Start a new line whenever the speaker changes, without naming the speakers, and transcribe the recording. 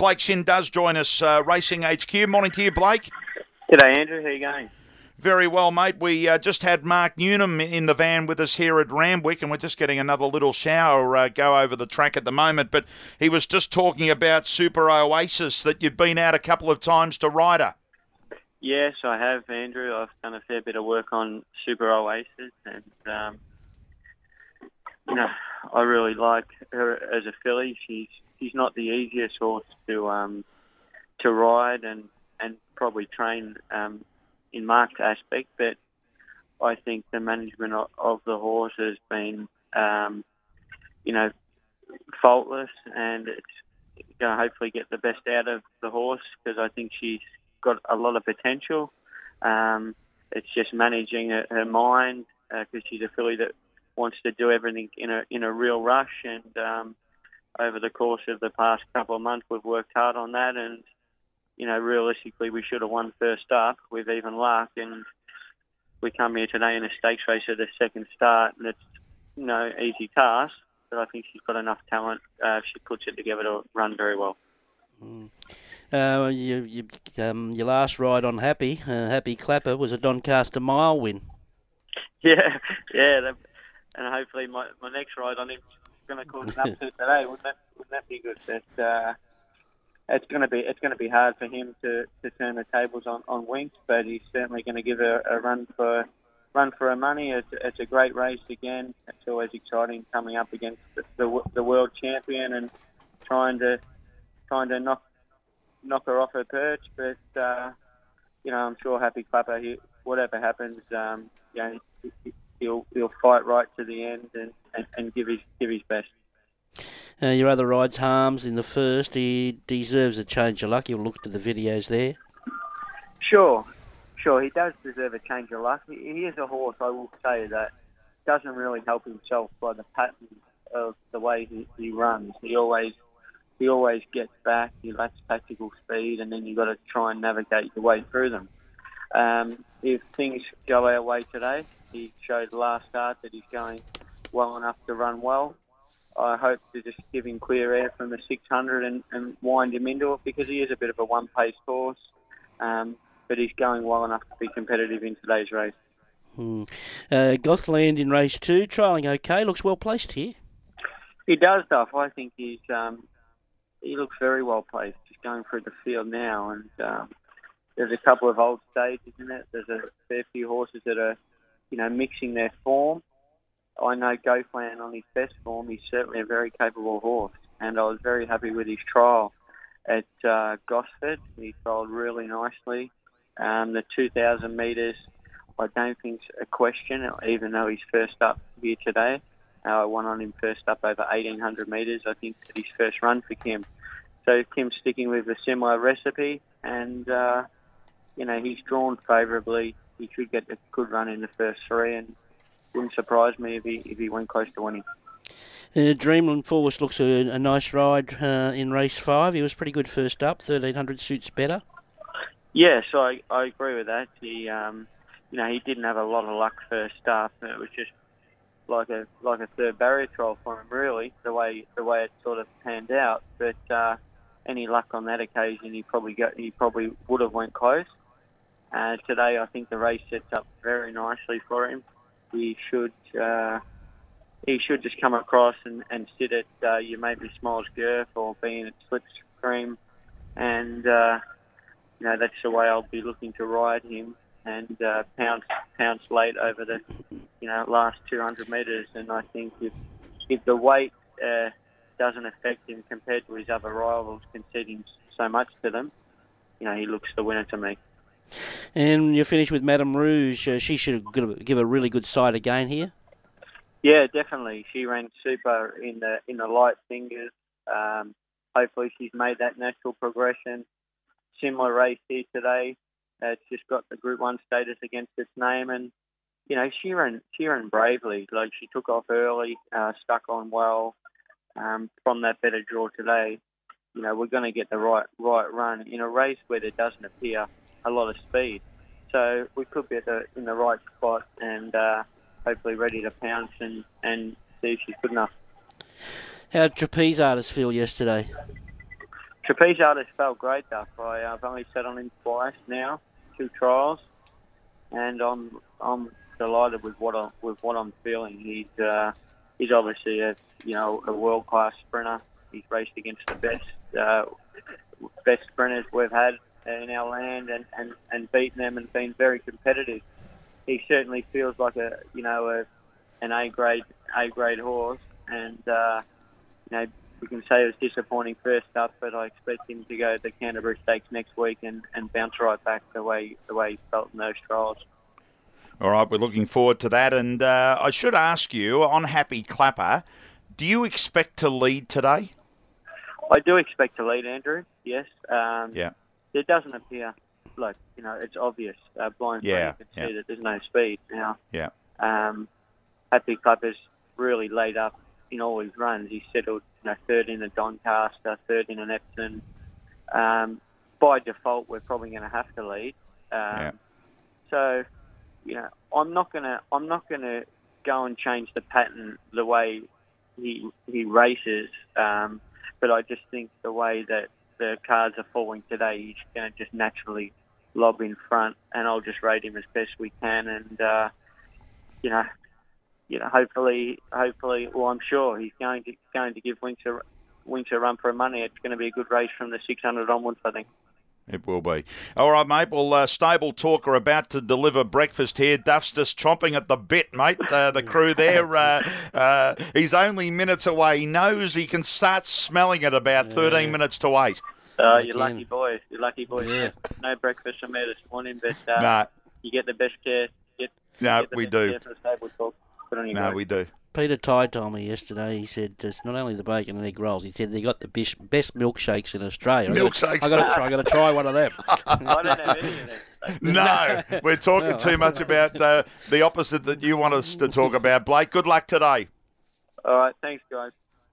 Blake Shin does join us, Racing HQ. Morning to you, Blake.
G'day, Andrew. How you going?
Very well, mate. We just had Mark Newnham in the van with us here at Randwick, and we're just getting another little shower go over the track at the moment. But he was just talking about Super Oasis, that you've been out a couple of times to ride her.
Yes, I have, Andrew. I've done a fair bit of work on Super Oasis, and I really like her as a filly. She's not the easiest horse to ride and probably train in Mark's aspect, but I think the management of the horse has been, faultless, and it's going to hopefully get the best out of the horse because I think she's got a lot of potential. It's just managing her mind because she's a filly that wants to do everything in a real rush, and over the course of the past couple of months we've worked hard on that, and realistically we should have won first up with even luck, and we come here today in a stakes race at the second start, and it's no easy task, but I think she's got enough talent if she puts it together to run very well.
Your last ride on Happy Clapper was a Doncaster Mile win.
Yeah, and hopefully my next ride on him is going to cause an upset today. Wouldn't that be good? It's going to be hard for him to turn the tables on Winks, but he's certainly going to give a run for her money. It's a great race again. It's always exciting coming up against the world champion and trying to knock her off her perch. But I'm sure Happy Clapper, whatever happens, he'll fight right to the end and give his best.
Your other rides, Harms in the first, he deserves a change of luck. You'll look at the videos there.
Sure, he does deserve a change of luck. He is a horse, I will say, that doesn't really help himself by the pattern of the way he runs. He always gets back, he lacks tactical speed, and then you've got to try and navigate your way through them. If things go our way today, he showed last start that he's going well enough to run well. I hope to just give him clear air from the 600 and wind him into it, because he is a bit of a one-pace horse, but he's going well enough to be competitive in today's race.
Gothland in race 2, trialling okay, looks well placed here.
He does, Duff. I think he looks very well placed. He's going through the field now, and there's a couple of old stages in it. There's a fair few horses that are, mixing their form. I know Gothland on his best form, he's certainly a very capable horse, and I was very happy with his trial at Gosford. He trialled really nicely. The 2,000 metres, I don't think's a question, even though he's first up here today. I won on him first up over 1,800 metres, I think, at his first run for Kim. So Kim's sticking with a similar recipe, and he's drawn favourably. He should get a good run in the first three, and wouldn't surprise me if he went close to winning.
Dreamland Force looks a nice ride in race 5. He was pretty good first up. 1,300 suits better.
Yes, I agree with that. He he didn't have a lot of luck first up. It was just like a third barrier trial for him, really, the way it sort of panned out. But any luck on that occasion, he probably would have went close. Today, I think the race sets up very nicely for him. He should just come across and sit at your Maybe Smiles Girth or being at Slipstream, and that's the way I'll be looking to ride him, and pounce late over the last 200 metres. And I think if the weight doesn't affect him compared to his other rivals, conceding so much to them, he looks the winner to me.
And you finish with Madame Rouge. She should give a really good sight again here.
Yeah, definitely. She ran super in the light fingers. Hopefully she's made that natural progression. Similar race here today. It's just got the Group 1 status against its name, and she ran bravely. Like, she took off early, stuck on well. From that better draw today, we're going to get the right run in a race where there doesn't appear a lot of speed. So we could be in the right spot, and hopefully ready to pounce and see if she's good enough.
How did Trapeze Artist feel yesterday?
Trapeze artist felt great, Duff. I've only sat on him twice now, 2 trials, and I'm delighted with what I'm feeling. He's obviously a world class sprinter. He's raced against the best sprinters we've had in our land and beaten them and been very competitive. He certainly feels like an A grade horse, and we can say it was disappointing first up, but I expect him to go to the Canterbury Stakes next week and bounce right back the way he felt in those trials.
All right, we're looking forward to that. And I should ask you, on Happy Clapper, do you expect to lead today?
I do expect to lead, Andrew, yes.
Yeah.
It doesn't appear, it's obvious. Blind, you can see that there's no speed now.
Yeah.
Happy Clapper's really laid up in all his runs. He's settled third in a Doncaster, third in an Epsom. By default, we're probably going to have to lead. So, I'm not gonna go and change the pattern the way he races. But I just think the way that the cards are falling today, he's going to just naturally lob in front, and I'll just rate him as best we can. And hopefully, well, I'm sure he's going to give Winks a run for money. It's going to be a good race from the 600 onwards, I think.
It will be. All right, mate. Well, Stable Talk are about to deliver breakfast here. Duff's just chomping at the bit, mate. The crew there. He's only minutes away. He knows he can start smelling it about 13 minutes to 8.
You're lucky boys. Yeah. No breakfast from me this morning, but you get the best care.
We do.
We
do.
Peter Tye told me yesterday, he said it's not only the bacon and egg rolls, he said they got the best milkshakes in Australia.
Milkshakes.
I got to try one of them.
I don't have any of them.
No, we're talking too much about the opposite that you want us to talk about. Blake, good luck today.
All right, thanks, guys.